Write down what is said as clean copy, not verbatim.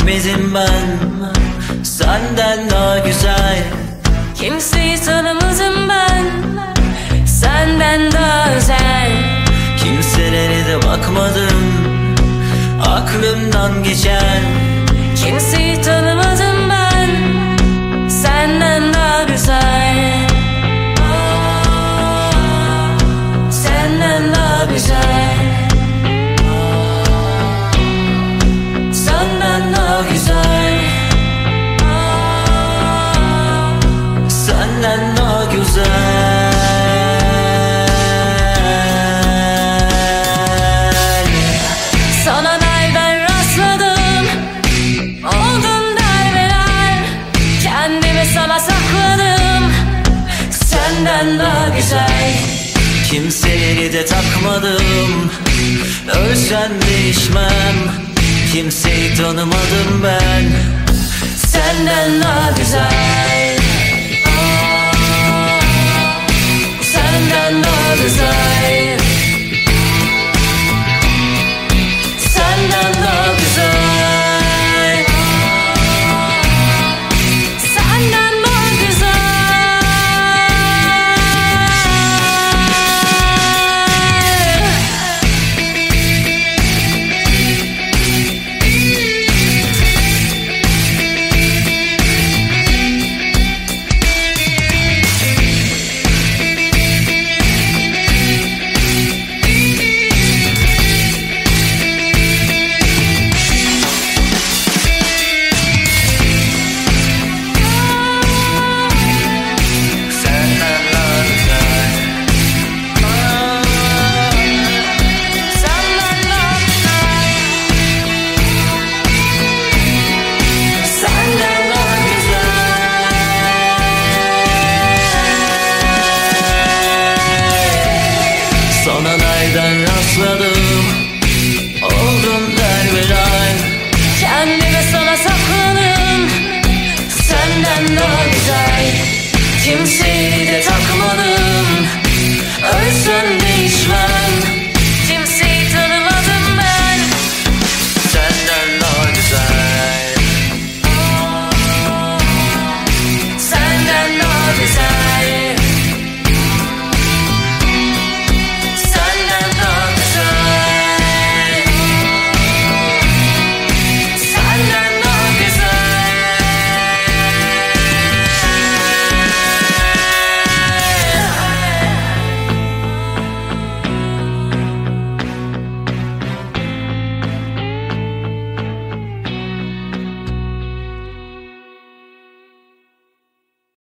görmedim ben senden daha güzel. Kimseyi tanımadım ben senden daha özel. Kimselere de bakmadım aklımdan geçen. Kimseyi tanımadım ben senden daha güzel. Senden daha güzel. Senden daha güzel. Senden daha güzel. Sana nereden rastladım, oldun darbeler. Kendimi sana sakladım, senden daha güzel. Kimseleri de takmadım, ölsem değişmem. Kimseyi tanımadım ben